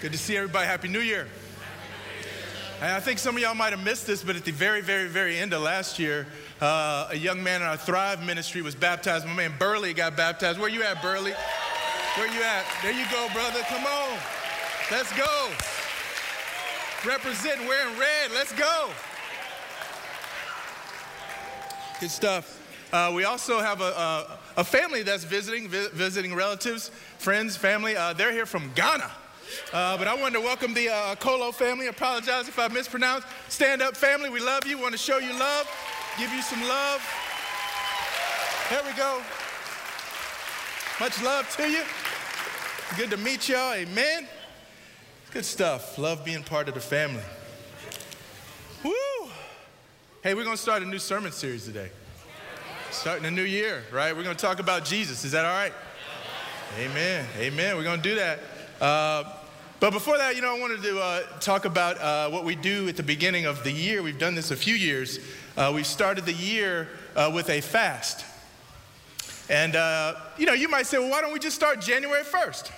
Good to see everybody. Happy New Year. And I think some of y'all might have missed this, but at the very, very, very end of last year, a young man in our Thrive ministry was baptized. My man Burley got baptized. Where you at, Burley? Where you at? There you go, brother. Come on. Let's go. Representing, wearing red. Let's go. Good stuff. We also have a family that's visiting relatives, friends, family. They're here from Ghana. But I wanted to welcome the Kolo family. Apologize if I mispronounced. Stand up, family. We love you. Want to show you love. Give you some love. There we go. Much love to you. Good to meet y'all. Amen. Good stuff. Love being part of the family. Woo. Hey, we're going to start a new sermon series today. Starting a new year, right? We're going to talk about Jesus. Is that all right? Amen. Amen. We're going to do that. But before that, I wanted to talk about what we do at the beginning of the year. We've done this a few years. We've started the year with a fast. And, you might say, well, why don't we just start January 1st?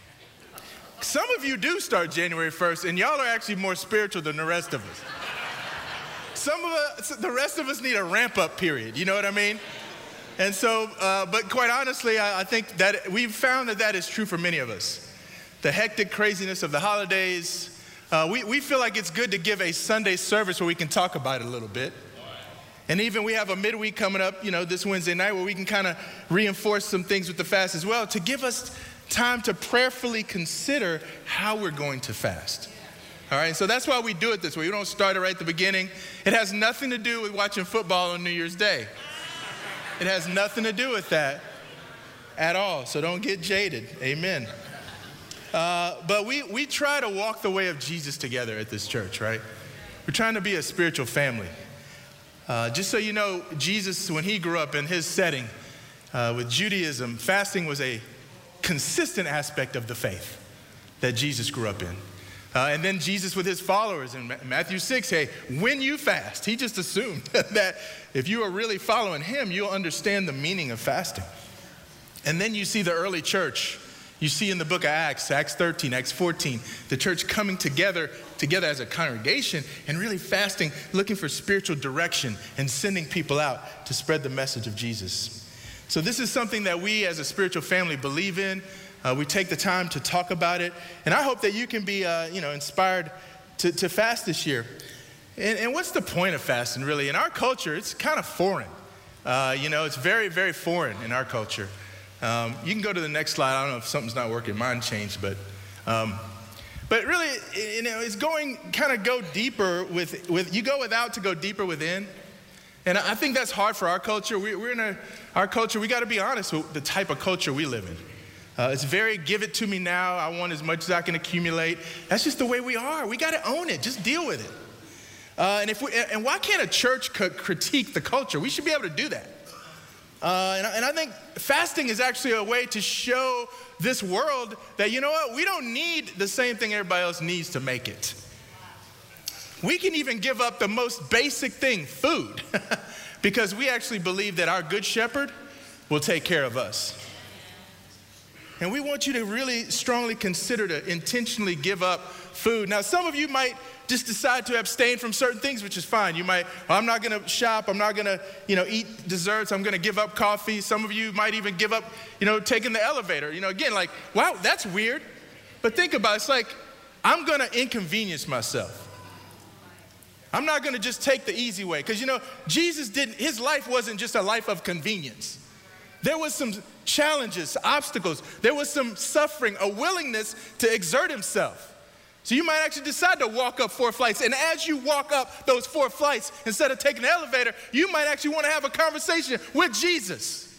Some of you do start January 1st, and y'all are actually more spiritual than the rest of us. Some of us, the rest of us need a ramp-up period, you know what I mean? And so, but quite honestly, I think that we've found that is true for many of us. The hectic craziness of the holidays, we feel like it's good to give a Sunday service where we can talk about it a little bit. And even we have a midweek coming up, this Wednesday night where we can kind of reinforce some things with the fast as well to give us time to prayerfully consider how we're going to fast. All right, so that's why we do it this way. We don't start it right at the beginning. It has nothing to do with watching football on New Year's Day. It has nothing to do with that at all, so don't get jaded. Amen. But we try to walk the way of Jesus together at this church, right? We're trying to be a spiritual family. Just so you know, Jesus, when he grew up in his setting with Judaism, fasting was a consistent aspect of the faith that Jesus grew up in. And then Jesus with his followers in Matthew 6, hey, when you fast, he just assumed that if you are really following him, you'll understand the meaning of fasting. And then you see the early church. You see in the book of Acts, Acts 13, Acts 14, the church coming together as a congregation and really fasting, looking for spiritual direction and sending people out to spread the message of Jesus. So this is something that we as a spiritual family believe in. We take the time to talk about it. And I hope that you can be, inspired to fast this year. And what's the point of fasting, really? In our culture, it's kind of foreign. It's very, very foreign in our culture. You can go to the next slide. I don't know if something's not working. Mine changed, but really, it's go deeper with you go without to go deeper within. And I think that's hard for our culture. We're in our culture. We got to be honest with the type of culture we live in. It's very give it to me now. I want as much as I can accumulate. That's just the way we are. We got to own it. Just deal with it. And why can't a church critique the culture? We should be able to do that. And I think fasting is actually a way to show this world that, you know what, we don't need the same thing everybody else needs to make it. We can even give up the most basic thing, food, because we actually believe that our good shepherd will take care of us. And we want you to really strongly consider to intentionally give up food. Now, some of you might just decide to abstain from certain things, which is fine. You might, I'm not going to shop. I'm not going to, eat desserts. I'm going to give up coffee. Some of you might even give up, taking the elevator. Again, like, wow, that's weird. But think about it. It's like, I'm going to inconvenience myself. I'm not going to just take the easy way. Because, Jesus his life wasn't just a life of convenience. There was some challenges, obstacles. There was some suffering, a willingness to exert himself. So you might actually decide to walk up 4 flights. And as you walk up those 4 flights, instead of taking the elevator, you might actually want to have a conversation with Jesus.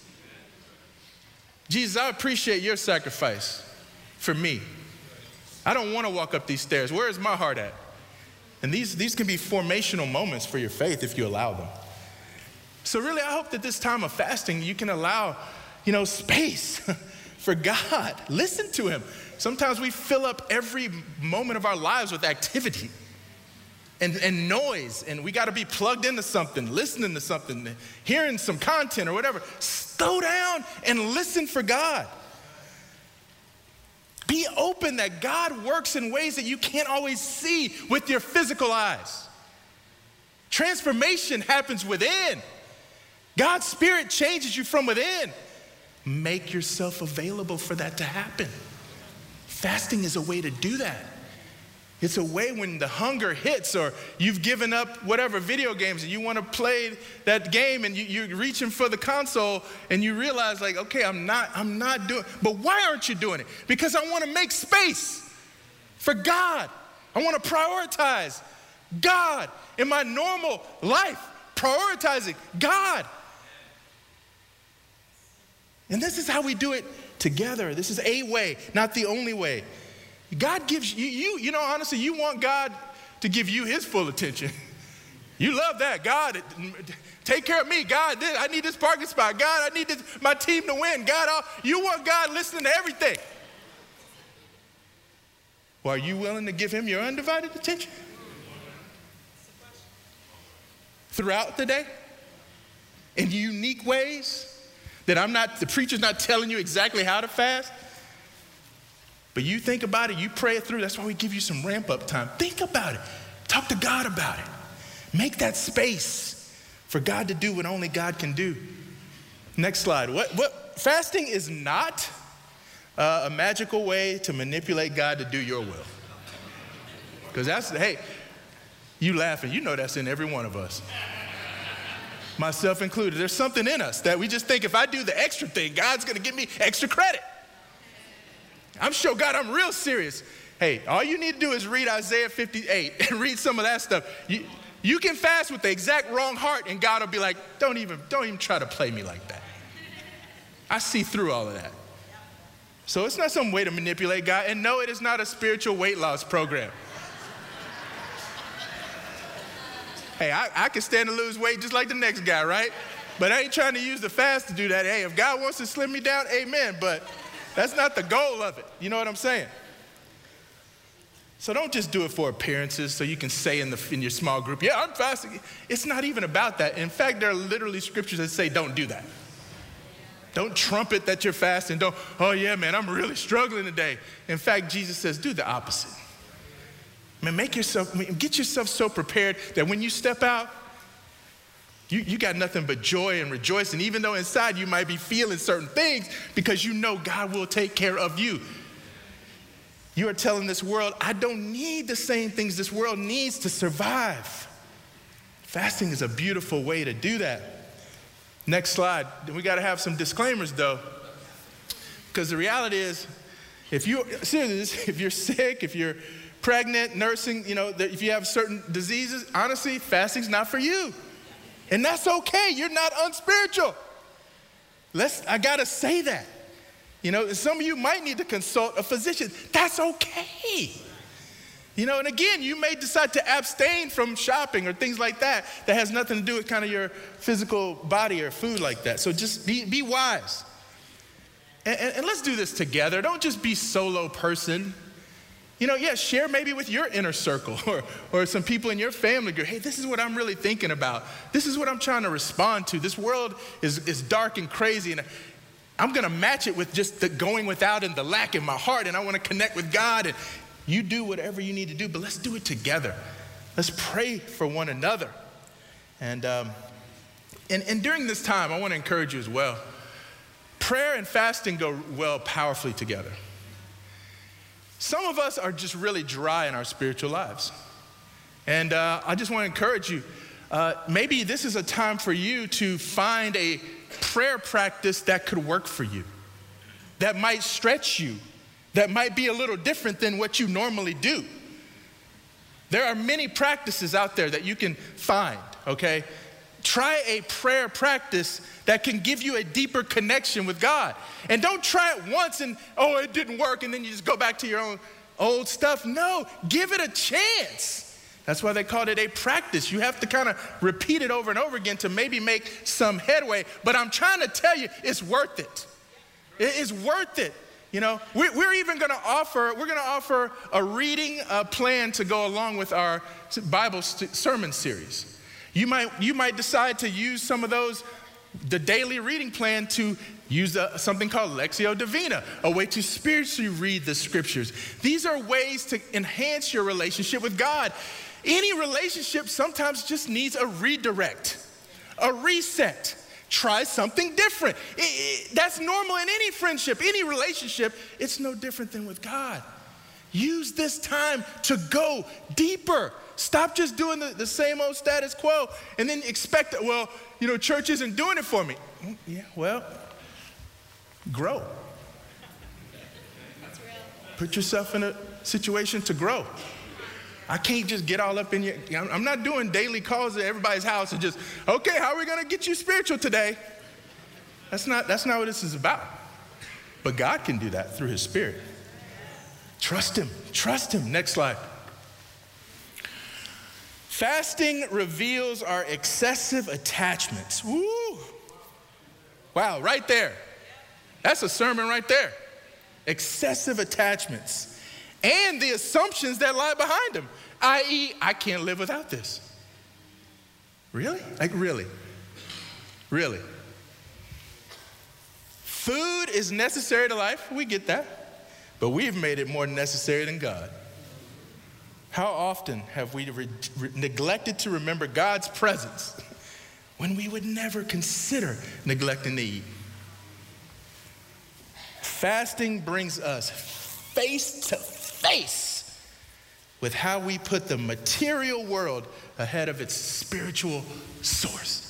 Jesus, I appreciate your sacrifice for me. I don't want to walk up these stairs. Where is my heart at? And these can be formational moments for your faith if you allow them. So really, I hope that this time of fasting, you can allow, space for God. Listen to him. Sometimes we fill up every moment of our lives with activity and noise, and we got to be plugged into something, listening to something, hearing some content or whatever. Slow down and listen for God. Be open that God works in ways that you can't always see with your physical eyes. Transformation happens within. God's Spirit changes you from within. Make yourself available for that to happen. Fasting is a way to do that. It's a way when the hunger hits or you've given up whatever video games and you want to play that game and you're reaching for the console and you realize like, okay, I'm not doing, but why aren't you doing it? Because I want to make space for God. I want to prioritize God in my normal life, prioritizing God. And this is how we do it together. This is a way, not the only way. God gives you know, honestly, you want God to give you his full attention. You love that. God, take care of me. God, I need this parking spot. God, I need my team to win. God, you want God listening to everything. Well, are you willing to give him your undivided attention? Throughout the day? In unique ways? That the preacher's not telling you exactly how to fast? But you think about it, you pray it through. That's why we give you some ramp up time. Think about it. Talk to God about it. Make that space for God to do what only God can do. Next slide. What fasting is not a magical way to manipulate God to do your will. Because hey, you laughing, you know that's in every one of us. Myself included. There's something in us that we just think if I do the extra thing, God's going to give me extra credit. I'm sure, God, I'm real serious. Hey, all you need to do is read Isaiah 58 and read some of that stuff. You can fast with the exact wrong heart and God will be like, don't even try to play me like that. I see through all of that. So it's not some way to manipulate God. And no, it is not a spiritual weight loss program. Hey, I can stand to lose weight just like the next guy, right? But I ain't trying to use the fast to do that. Hey, if God wants to slim me down, amen. But that's not the goal of it. You know what I'm saying? So don't just do it for appearances so you can say in your small group, yeah, I'm fasting. It's not even about that. In fact, there are literally scriptures that say don't do that. Don't trumpet that you're fasting. Oh yeah, man, I'm really struggling today. In fact, Jesus says do the opposite. Man, get yourself so prepared that when you step out, you got nothing but joy and rejoicing, even though inside you might be feeling certain things because you know God will take care of you. You are telling this world, I don't need the same things this world needs to survive. Fasting is a beautiful way to do that. Next slide. We got to have some disclaimers though, because the reality is, if you're sick, if you're pregnant, nursing, if you have certain diseases, honestly, fasting's not for you. And that's okay. You're not unspiritual. I got to say that. Some of you might need to consult a physician. That's okay. And again, you may decide to abstain from shopping or things like that has nothing to do with kind of your physical body or food like that. So just be wise. And let's do this together. Don't just be solo person. Share maybe with your inner circle or some people in your family. Go, hey, this is what I'm really thinking about. This is what I'm trying to respond to. This world is dark and crazy, and I'm going to match it with just the going without and the lack in my heart, and I want to connect with God. And you do whatever you need to do, but let's do it together. Let's pray for one another. And during this time, I want to encourage you as well. Prayer and fasting go well powerfully together. Some of us are just really dry in our spiritual lives. And I just want to encourage you, maybe this is a time for you to find a prayer practice that could work for you, that might stretch you, that might be a little different than what you normally do. There are many practices out there that you can find, okay? Try a prayer practice that can give you a deeper connection with God. And don't try it once and, it didn't work, and then you just go back to your own old stuff. No, give it a chance. That's why they called it a practice. You have to kind of repeat it over and over again to maybe make some headway. But I'm trying to tell you, it's worth it. It is worth it. We're even going to offer a reading plan to go along with our Bible sermon series. You might decide to use some of those, the daily reading plan, to Use something called Lectio Divina, a way to spiritually read the scriptures. These are ways to enhance your relationship with God. Any relationship sometimes just needs a redirect, a reset. Try something different. That's normal in any friendship, any relationship. It's no different than with God. Use this time to go deeper. Stop just doing the same old status quo and then expect that, well, church isn't doing it for me. Yeah, well, grow. That's real. Put yourself in a situation to grow. I can't just get all up in your, I'm not doing daily calls at everybody's house and just, okay, how are we going to get you spiritual today? That's not what this is about. But God can do that through his Spirit. Trust him. Trust him. Next slide. Fasting reveals our excessive attachments. Woo! Wow, right there. That's a sermon right there. Excessive attachments and the assumptions that lie behind them, i.e., I can't live without this. Really? Like really? Really? Food is necessary to life. We get that. But we've made it more necessary than God. How often have we neglected to remember God's presence when we would never consider neglecting to eat? Fasting brings us face to face with how we put the material world ahead of its spiritual source.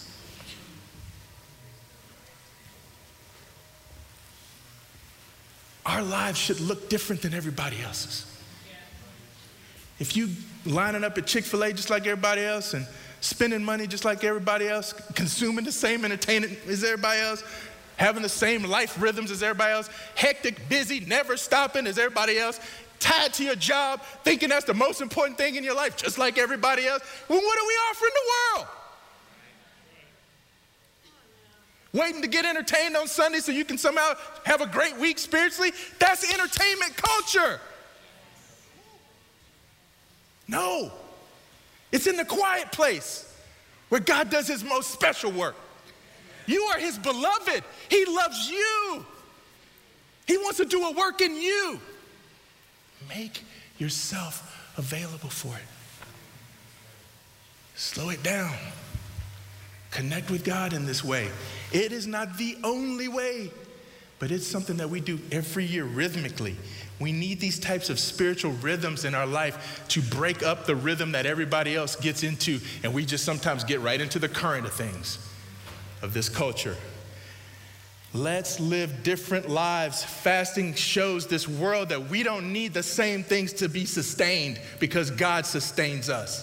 Our lives should look different than everybody else's. If you lining up at Chick-fil-A just like everybody else and spending money just like everybody else, consuming the same entertainment as everybody else, having the same life rhythms as everybody else, hectic, busy, never stopping as everybody else, tied to your job, thinking that's the most important thing in your life, just like everybody else, well, what are we offering the world? Waiting to get entertained on Sunday so you can somehow have a great week spiritually? That's entertainment culture. No, it's in the quiet place where God does his most special work. You are his beloved. He loves you. He wants to do a work in you. Make yourself available for it. Slow it down. Connect with God in this way. It is not the only way, but it's something that we do every year rhythmically. We need these types of spiritual rhythms in our life to break up the rhythm that everybody else gets into, and we just sometimes get right into the current of things, of this culture. Let's live different lives. Fasting shows this world that we don't need the same things to be sustained because God sustains us.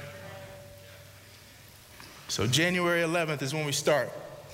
So January 11th is when we start.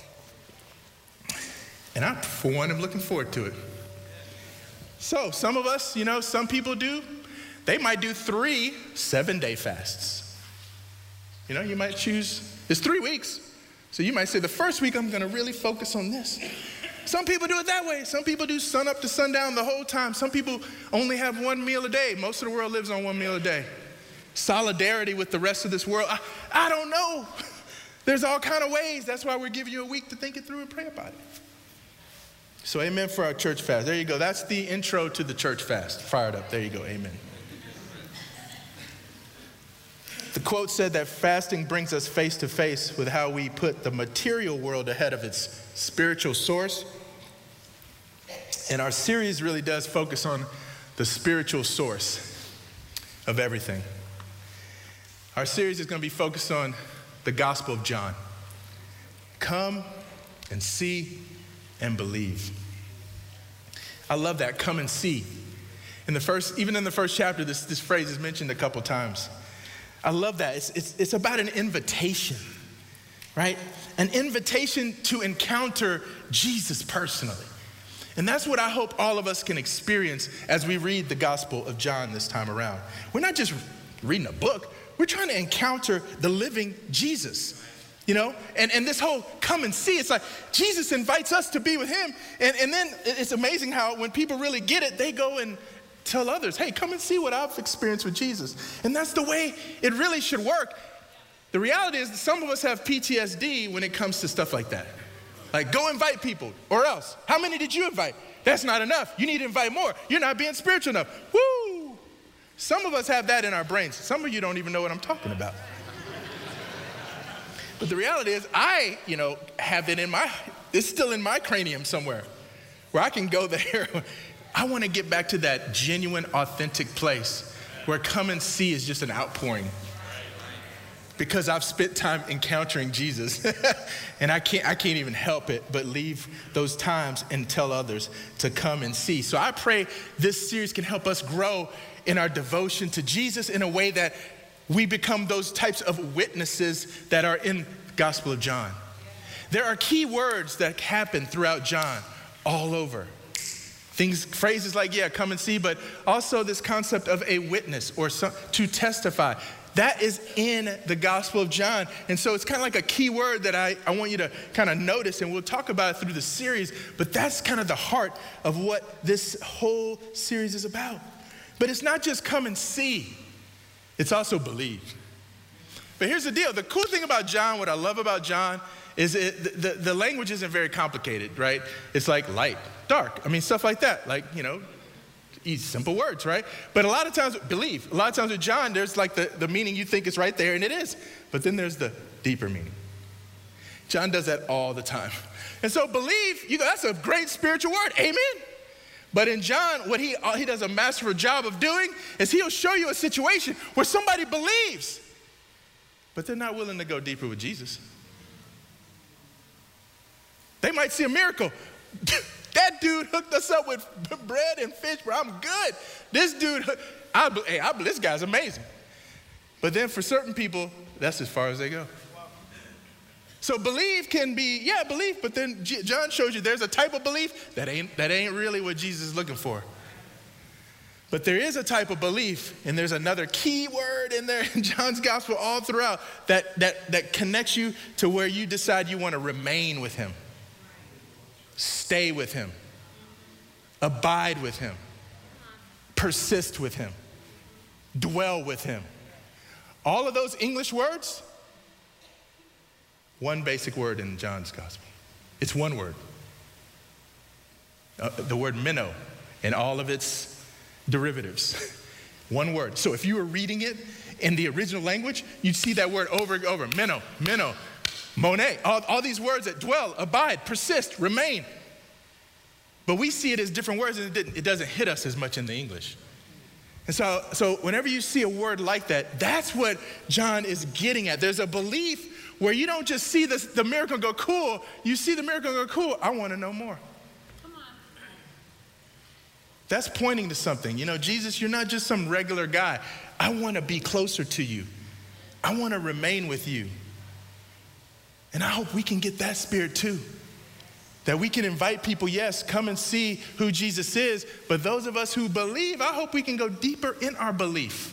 And I, for one, am looking forward to it. So some of us, some people they might do 3 7-day fasts. You might choose, it's 3 weeks. So you might say, the first week I'm gonna really focus on this. Some people do it that way. Some people do sun up to sundown the whole time. Some people only have 1 meal a day. Most of the world lives on 1 meal a day. Solidarity with the rest of this world. I don't know. There's all kind of ways. That's why we're giving you a week to think it through and pray about it. So amen for our church fast. There you go. That's the intro to the church fast. Fired up. There you go. Amen. The quote said that fasting brings us face to face with how we put the material world ahead of its spiritual source. And our series really does focus on the spiritual source of everything. Our series is going to be focused on the Gospel of John. Come and see and believe. I love that, come and see. Even in the first chapter, this phrase is mentioned a couple times. I love that. It's about an invitation, right? An invitation to encounter Jesus personally. And that's what I hope all of us can experience as we read the Gospel of John this time around. We're not just reading a book. We're trying to encounter the living Jesus, And this whole come and see, it's like Jesus invites us to be with him. And then it's amazing how when people really get it, they go and tell others, hey, come and see what I've experienced with Jesus. And that's the way it really should work. The reality is that some of us have PTSD when it comes to stuff like that. Like, go invite people, or else. How many did you invite? That's not enough. You need to invite more. You're not being spiritual enough. Woo! Some of us have that in our brains. Some of you don't even know what I'm talking about. But the reality is, I, have it it's still in my cranium somewhere where I can go there. I want to get back to that genuine, authentic place where come and see is just an outpouring. Because I've spent time encountering Jesus and I can't even help it but leave those times and tell others to come and see. So I pray this series can help us grow in our devotion to Jesus in a way that we become those types of witnesses that are in the Gospel of John. There are key words that happen throughout John all over. Phrases like, come and see, but also this concept of a witness or to testify. That is in the Gospel of John. And so it's kind of like a key word that I want you to kind of notice, and we'll talk about it through the series, but that's kind of the heart of what this whole series is about. But it's not just come and see, it's also believe. But here's the deal. The cool thing about John, what I love about John, is the language isn't very complicated, right? It's like light, dark. Stuff like that. Like, easy, simple words, right? But a lot of times, believe. A lot of times with John, there's like the meaning you think is right there, and it is. But then there's the deeper meaning. John does that all the time. And so believe, that's a great spiritual word. Amen. But in John, what he does a masterful job of doing is he'll show you a situation where somebody believes, but they're not willing to go deeper with Jesus. They might see a miracle. That dude hooked us up with bread and fish, bro. I'm good. This dude, this guy's amazing. But then for certain people, that's as far as they go. So belief can be, belief, but then John shows you there's a type of belief that ain't really what Jesus is looking for. But there is a type of belief, and there's another key word in there in John's gospel all throughout that connects you to where you decide you want to remain with him. Stay with him, abide with him, persist with him, dwell with him. All of those English words, one basic word in John's gospel. It's one word. The word meno and all of its derivatives. One word. So if you were reading it in the original language, you'd see that word over and over. Meno, Monet, all these words that dwell, abide, persist, remain. But we see it as different words, and it doesn't hit us as much in the English. And so whenever you see a word like that, that's what John is getting at. There's a belief where you don't just see the miracle and go, cool. You see the miracle and go, cool, I want to know more. Come on. That's pointing to something. Jesus, you're not just some regular guy. I want to be closer to you. I want to remain with you. And I hope we can get that spirit too. That we can invite people, yes, come and see who Jesus is. But those of us who believe, I hope we can go deeper in our belief.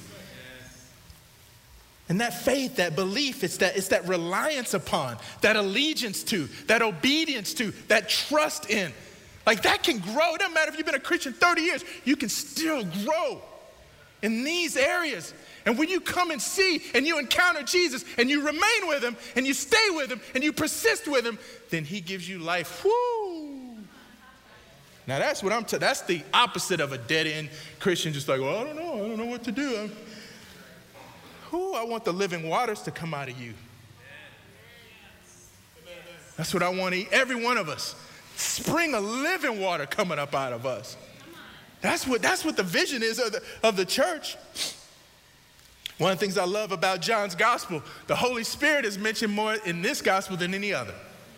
And that faith, that belief, it's that reliance upon, that allegiance to, that obedience to, that trust in. Like that can grow. It doesn't matter if you've been a Christian 30 years, you can still grow in these areas. And when you come and see and you encounter Jesus and you remain with him and you stay with him and you persist with him, then he gives you life. Woo! Now that's what that's the opposite of a dead-end Christian, just like, well, I don't know what to do. I want the living waters to come out of you. That's what I want to eat. Every one of us. Spring of living water coming up out of us. That's what the vision is of the church. One of the things I love about John's gospel, the Holy Spirit is mentioned more in this gospel than any other.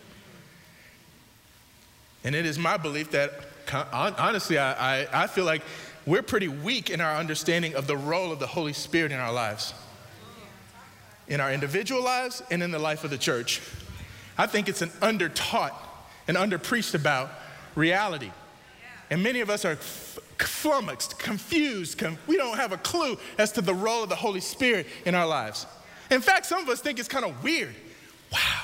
And it is my belief that, honestly, I feel like we're pretty weak in our understanding of the role of the Holy Spirit in our lives. In our individual lives and in the life of the church. I think it's an undertaught and underpreached about reality. And many of us are flummoxed, confused. We don't have a clue as to the role of the Holy Spirit in our lives. In fact, some of us think it's kind of weird. Wow.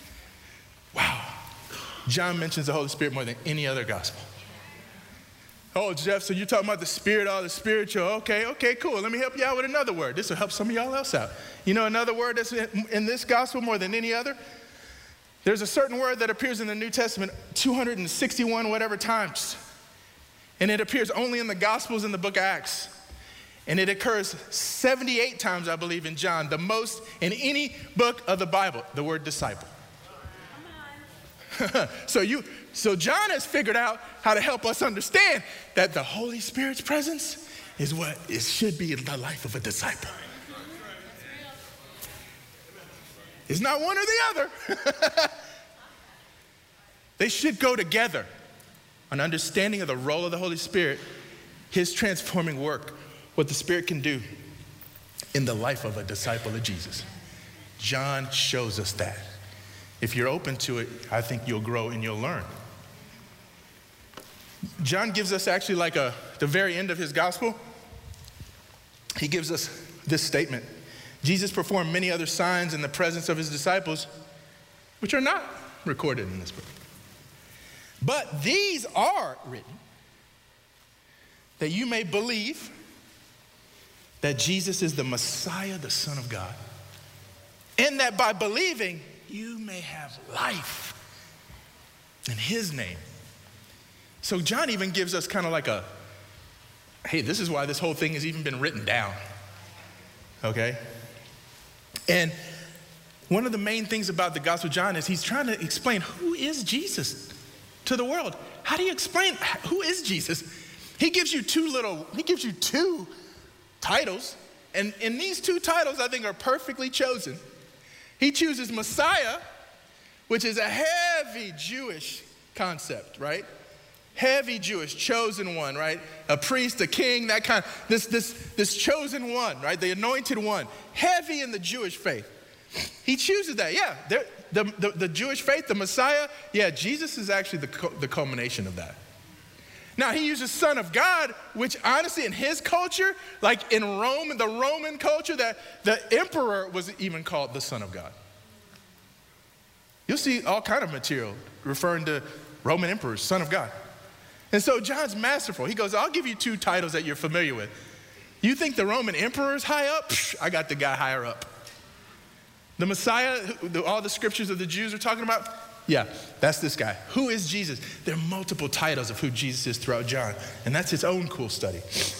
John mentions the Holy Spirit more than any other gospel. Oh, Jeff, so you're talking about the Spirit, all the spiritual. Okay, cool. Let me help you out with another word. This will help some of y'all else out. You know another word that's in this gospel more than any other? There's a certain word that appears in the New Testament 261 whatever times. And it appears only in the Gospels in the book of Acts. And it occurs 78 times, I believe, in John, the most in any book of the Bible, the word disciple. So John has figured out how to help us understand that the Holy Spirit's presence is what it should be in the life of a disciple. It's not one or the other. They should go together. An understanding of the role of the Holy Spirit, his transforming work, what the Spirit can do in the life of a disciple of Jesus. John shows us that. If you're open to it, I think you'll grow and you'll learn. John gives us actually the very end of his gospel, he gives us this statement. Jesus performed many other signs in the presence of his disciples, which are not recorded in this book. But these are written that you may believe that Jesus is the Messiah, the Son of God, and that by believing you may have life in his name. So John even gives us kind of like hey, this is why this whole thing has even been written down, okay? And one of the main things about the Gospel of John is he's trying to explain who is Jesus to the world. How do you explain who is Jesus? He gives you two titles, and these two titles I think are perfectly chosen. He chooses Messiah, which is a heavy Jewish concept, right? Heavy Jewish, chosen one, right? A priest, a king, that kind of, this chosen one, right? The anointed one, heavy in the Jewish faith. He chooses that, yeah. The Jewish faith, the Messiah, yeah, Jesus is actually the culmination of that. Now, he uses Son of God, which honestly in his culture, like in Rome, the Roman culture, that the emperor was even called the Son of God. You'll see all kind of material referring to Roman emperors, Son of God. And so John's masterful. He goes, I'll give you two titles that you're familiar with. You think the Roman emperor is high up? I got the guy higher up. The Messiah, all the scriptures of the Jews are talking about, yeah, that's this guy. Who is Jesus? There are multiple titles of who Jesus is throughout John, and that's his own cool study.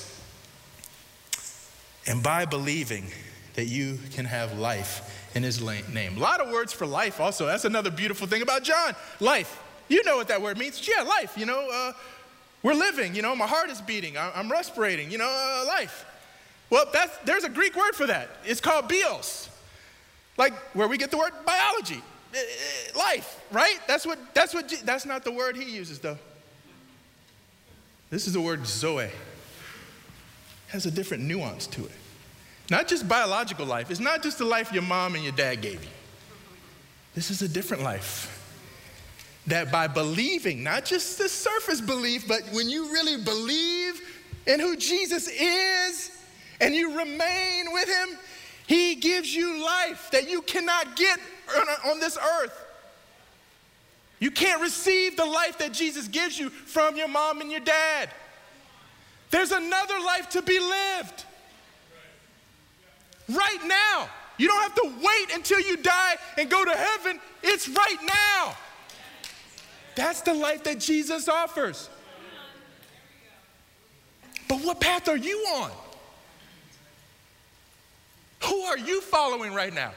And by believing that you can have life in his name. A lot of words for life also. That's another beautiful thing about John. Life. You know what that word means. Yeah, life. We're living. My heart is beating. I'm respirating. Life. Well, there's a Greek word for that. It's called bios. Like where we get the word biology. Life, right? That's not the word he uses though. This is the word zoe. It has a different nuance to it. Not just biological life. It's not just the life your mom and your dad gave you. This is a different life. That by believing, not just the surface belief, but when you really believe in who Jesus is and you remain with him, he gives you life that you cannot get on this earth. You can't receive the life that Jesus gives you from your mom and your dad. There's another life to be lived. Right now. You don't have to wait until you die and go to heaven. It's right now. That's the life that Jesus offers. But what path are you on? Who are you following right now?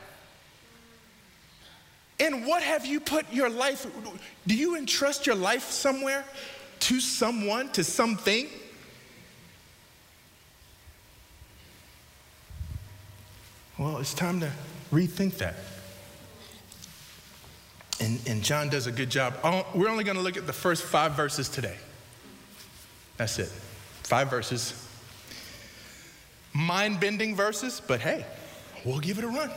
And what have you put your life, do you entrust your life somewhere, to someone, to something? Well, it's time to rethink that. And John does a good job. We're only going to look at the first 5 verses today. That's it. 5 verses. Mind-bending verses, but hey, we'll give it a run.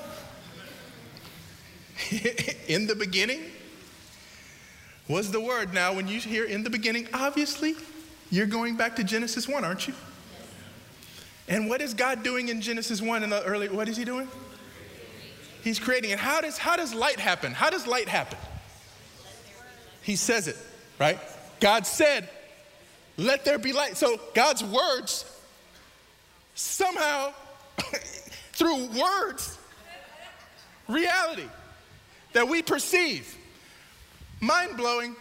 In the beginning was the Word. Now, when you hear in the beginning, obviously, you're going back to Genesis 1, aren't you? And what is God doing in Genesis 1 in the early, what is he doing? He's creating it. How does light happen? How does light happen? He says it, right? God said, let there be light. So God's words somehow, through words, reality that we perceive. Mind-blowing.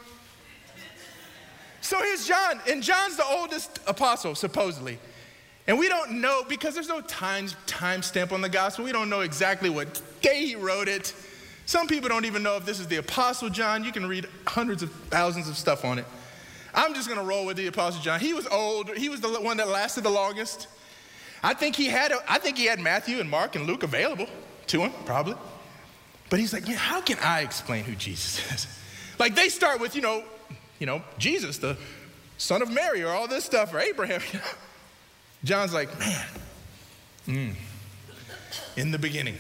So here's John, and John's the oldest apostle, supposedly. And we don't know, because there's no time stamp on the gospel, we don't know exactly what day he wrote it. Some people don't even know if this is the Apostle John. You can read hundreds of thousands of stuff on it. I'm just gonna roll with the Apostle John. He was old, he was the one that lasted the longest. I think he had Matthew and Mark and Luke available to him, probably. But he's like, man, how can I explain who Jesus is? Like they start with, Jesus, the son of Mary, or all this stuff, or Abraham. John's like, man, in the beginning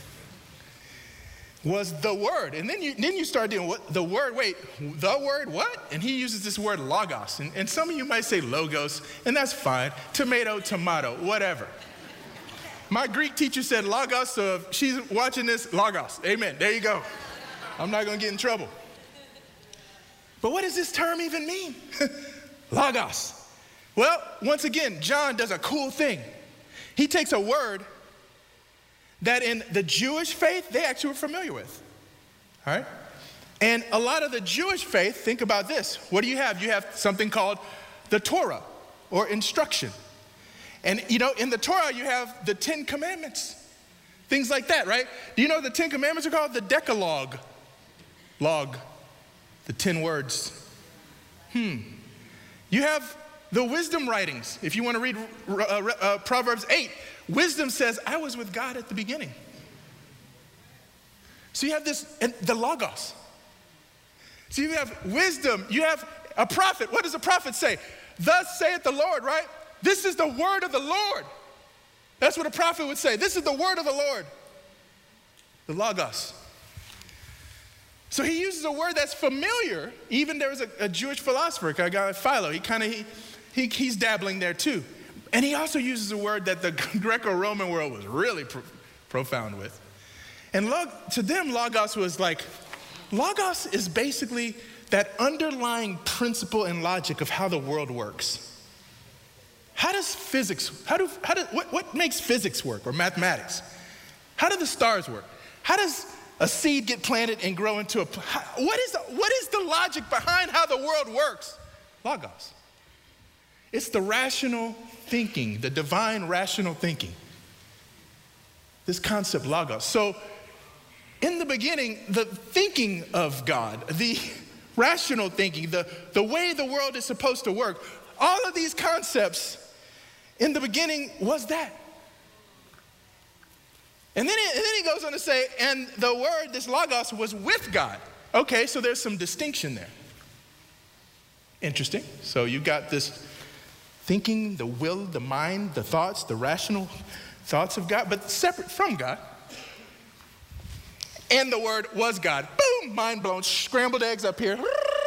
was the Word. And then you start dealing with the Word, the Word what? And he uses this word logos. And some of you might say logos, and that's fine. Tomato, whatever. My Greek teacher said logos, so if she's watching this, logos. Amen, there you go. I'm not gonna get in trouble. But what does this term even mean? Logos. Well, once again, John does a cool thing. He takes a word that in the Jewish faith, they actually were familiar with, all right? And a lot of the Jewish faith, think about this. What do you have? You have something called the Torah, or instruction. And in the Torah, you have the 10 Commandments, things like that, right? Do you know the 10 Commandments are called? The Decalogue. Log, the 10 words. You have the wisdom writings. If you want to read Proverbs 8, wisdom says, I was with God at the beginning. So you have this, and the Logos. So you have wisdom, you have a prophet. What does a prophet say? Thus saith the Lord, right? This is the word of the Lord. That's what a prophet would say. This is the word of the Lord. The Logos. So he uses a word that's familiar. Even there was a Jewish philosopher, a guy Philo. He's dabbling there too. And he also uses a word that the Greco-Roman world was really profound with. And to them, logos was like, logos is basically that underlying principle and logic of how the world works. How does physics, what makes physics work, or mathematics? How do the stars work? How does a seed get planted and grow into what is the logic behind how the world works? Logos. It's the rational thinking, the divine rational thinking. This concept, logos. So in the beginning, the thinking of God, the rational thinking, the way the world is supposed to work, all of these concepts in the beginning was that. And then he goes on to say, and the word, this logos, was with God. Okay, so there's some distinction there. Interesting. So you got this thinking, the will, the mind, the thoughts, the rational thoughts of God, but separate from God. And the word was God. Boom, mind blown, scrambled eggs up here.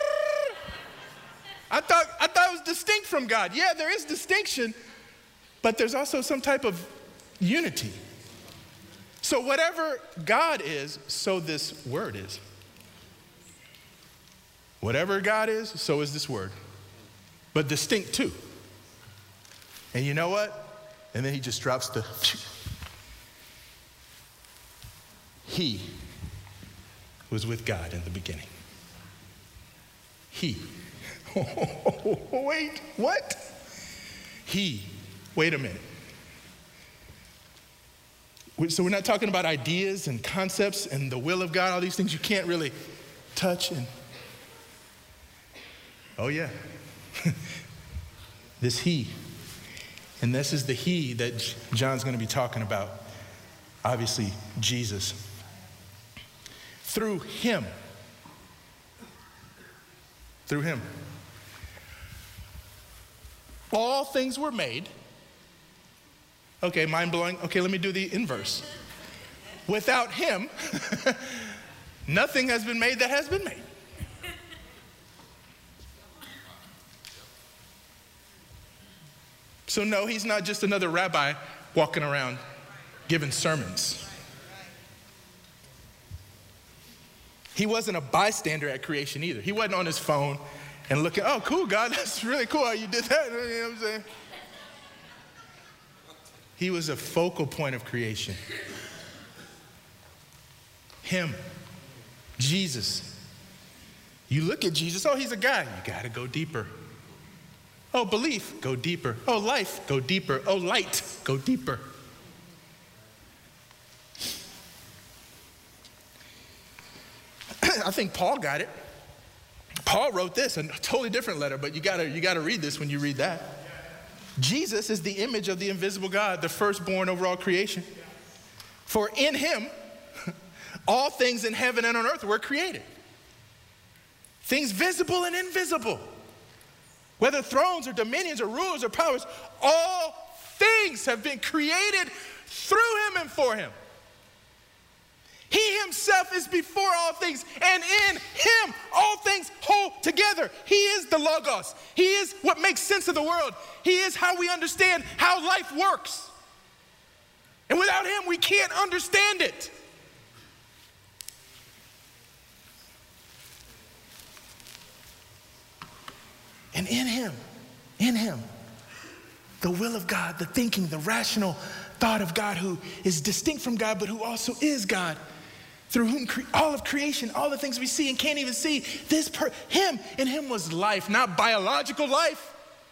I thought it was distinct from God. Yeah, there is distinction, but there's also some type of unity. So whatever God is, so this word is. Whatever God is, so is this word. But distinct too. And you know what? And then he just drops the, he was with God in the beginning. He. Wait, what? He. Wait a minute. So we're not talking about ideas and concepts and the will of God, all these things you can't really touch. Oh yeah, this he. And this is the he that John's going to be talking about. Obviously, Jesus. Through him. Through him. All things were made. Okay, mind-blowing. Okay, let me do the inverse. Without him, nothing has been made that has been made. So no, he's not just another rabbi walking around giving sermons. He wasn't a bystander at creation either. He wasn't on his phone and looking, oh, cool, God, that's really cool how you did that. You know what I'm saying? He was a focal point of creation. Him, Jesus. You look at Jesus, oh, he's a guy. You got to go deeper. Oh, belief, go deeper. Oh, life, go deeper. Oh, light, go deeper. I think Paul got it. Paul wrote this, a totally different letter, but you gotta read this when you read that. Jesus is the image of the invisible God, the firstborn over all creation. For in him, all things in heaven and on earth were created. Things visible and invisible. Whether thrones or dominions or rulers or powers, all things have been created through him and for him. He himself is before all things, and in him all things hold together. He is the Logos. He is what makes sense of the world. He is how we understand how life works. And without him, we can't understand it. And in him, the will of God, the thinking, the rational thought of God who is distinct from God, but who also is God, through whom all of creation, all the things we see and can't even see, in him was life, not biological life.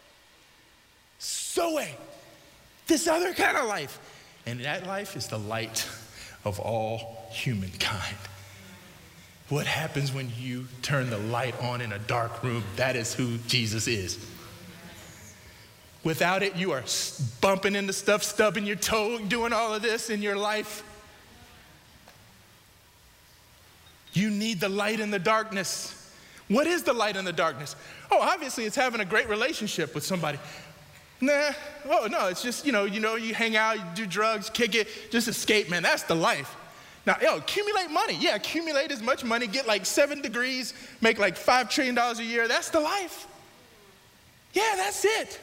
Zoe, this other kind of life. And that life is the light of all humankind. What happens when you turn the light on in a dark room? That is who Jesus is. Without it, you are bumping into stuff, stubbing your toe, doing all of this in your life. You need the light in the darkness. What is the light in the darkness? Oh, obviously it's having a great relationship with somebody. Nah, oh no, it's just, you hang out, you do drugs, kick it, just escape, man, that's the life. Now, accumulate money. Yeah, accumulate as much money, get like 7 degrees, make like $5 trillion a year, that's the life. Yeah, that's it.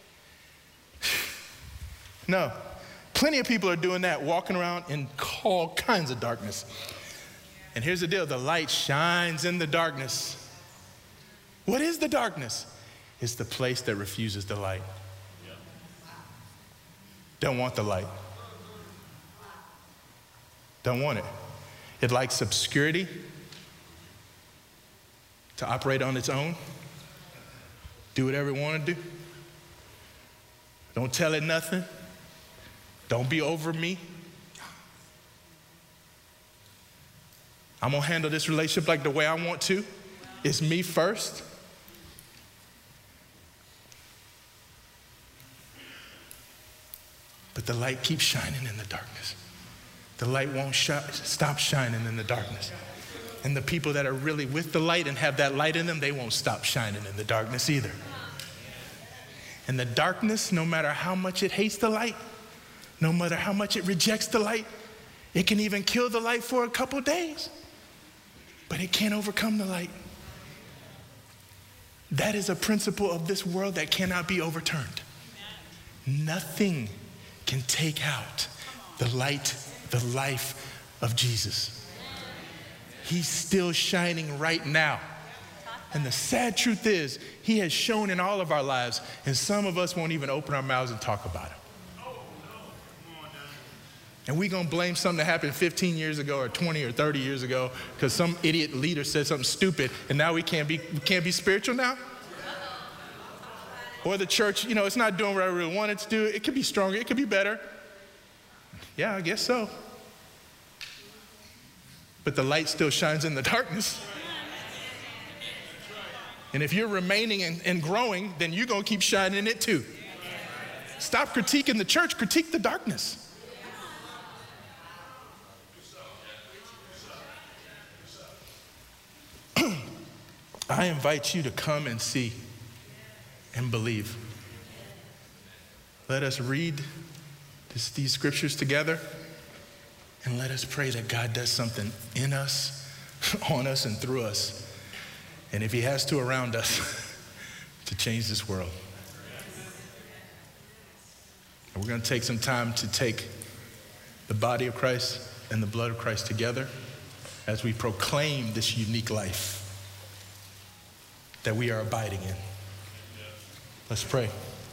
No, plenty of people are doing that, walking around in all kinds of darkness. And here's the deal, the light shines in the darkness. What is the darkness? It's the place that refuses the light. Don't want the light. Don't want it. It likes obscurity to operate on its own. Do whatever it want to do. Don't tell it nothing. Don't be over me. I'm going to handle this relationship like the way I want to. It's me first. But the light keeps shining in the darkness. The light won't stop shining in the darkness. And the people that are really with the light and have that light in them, they won't stop shining in the darkness either. And the darkness, no matter how much it hates the light, no matter how much it rejects the light, it can even kill the light for a couple days. But it can't overcome the light. That is a principle of this world that cannot be overturned. Nothing can take out the light, the life of Jesus. He's still shining right now. And the sad truth is, he has shown in all of our lives, and some of us won't even open our mouths and talk about him. And we're going to blame something that happened 15 years ago or 20 or 30 years ago because some idiot leader said something stupid, and now we can't be spiritual now? Or the church, it's not doing what I really want it to do. It could be stronger. It could be better. Yeah, I guess so. But the light still shines in the darkness. And if you're remaining and growing, then you're going to keep shining in it too. Stop critiquing the church. Critique the darkness. I invite you to come and see and believe. Let us read these scriptures together, and let us pray that God does something in us, on us, and through us. And if he has to, around us, to change this world. And we're going to take some time to take the body of Christ and the blood of Christ together as we proclaim this unique life. that we are abiding in. Let's pray.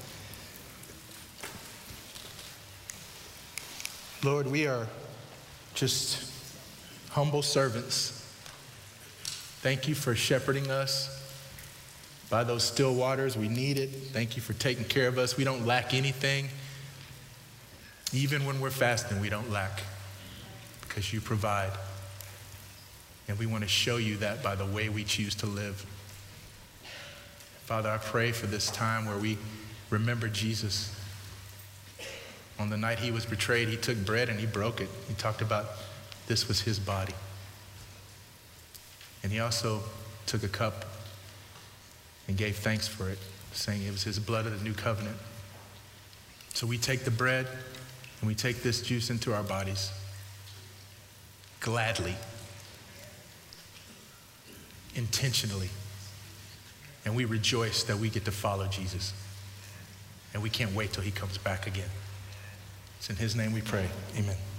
Lord, we are just humble servants. Thank you for shepherding us by those still waters. We need it. Thank you for taking care of us. We don't lack anything. Even when we're fasting, we don't lack because you provide. And we want to show you that by the way we choose to live. Father, I pray for this time where we remember Jesus. On the night he was betrayed, he took bread and he broke it. He talked about this was his body. And he also took a cup and gave thanks for it, saying it was his blood of the new covenant. So we take the bread and we take this juice into our bodies gladly, intentionally, and we rejoice that we get to follow Jesus. And we can't wait till he comes back again. It's in his name we pray. Amen.